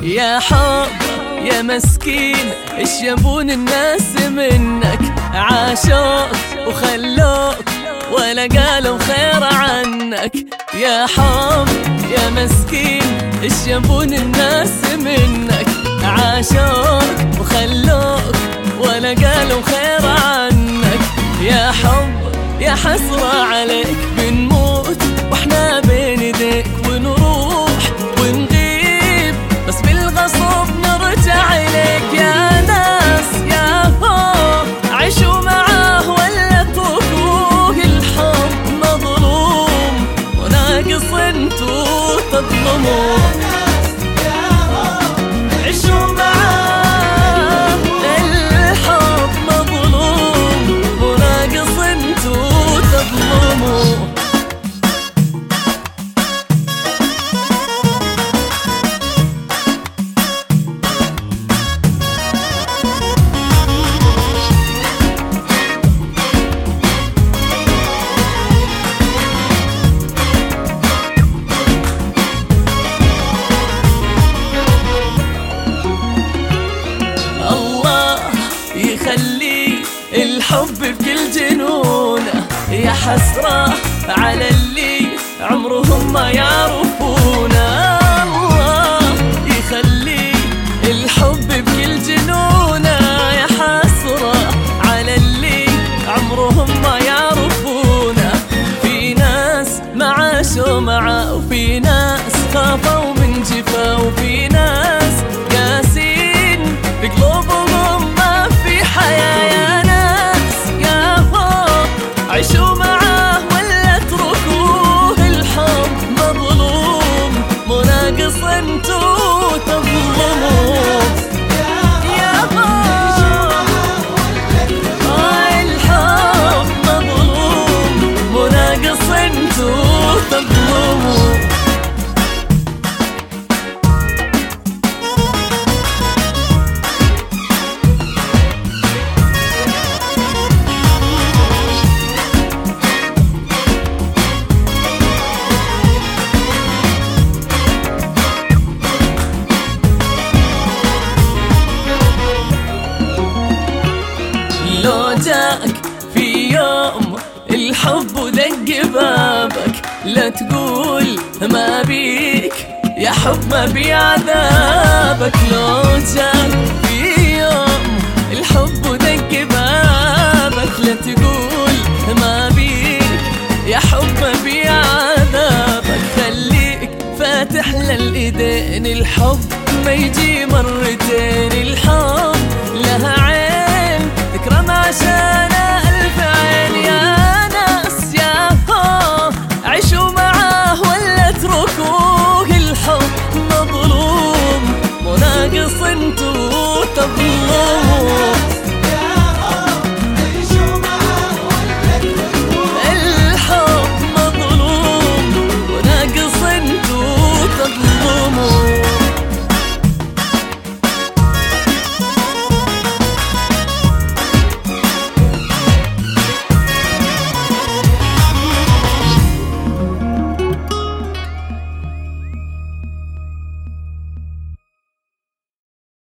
يا حب يا مسكين ايش يبون الناس منك؟ عاشوك وخلوك ولا قالوا خير عنك. يا حب يا مسكين ايش يبون الناس منك؟ عاشوك وخلوك ولا قالوا خير عنك. يا حب يا حسرة عليك بنموت واحنا بين ايديك، ونروح ونغيب بس بالغصب نرجع إليك. يا ناس يا هو عيشوا معاه ولا اتركوه، الحب مظلوم وناقص انتو تظلموه. عيشوا معاه الحب مظلوم وناقص انتو تظلموه. يخلي الحب بكل جنونه، يا حسرة على اللي عمرهم ما يعرفونه. الله يخلي الحب بكل جنونه، يا حسرة على اللي عمرهم ما يعرفونه. في ناس ما عاشوا معه، وفي ناس خافوا من جفا، وفي ناس قاسين بقلوبهم ما في حياة. يا ناس يا هو عيشوا معاه ولا اتركوه، الحب مظلوم مناقص انتو تظلموه. يا هو الحب مظلوم مناقص انتو تظلموه. لو جاك في يوم الحب ودق بابك، لا تقول ما بيك يا حب ما بي عذابك. لو جاك في يوم الحب ودق بابك، لا تقول ما بيك يا حب ما بي عذابك. خليك فاتح للإيدين، الحب ما يجي مرتين.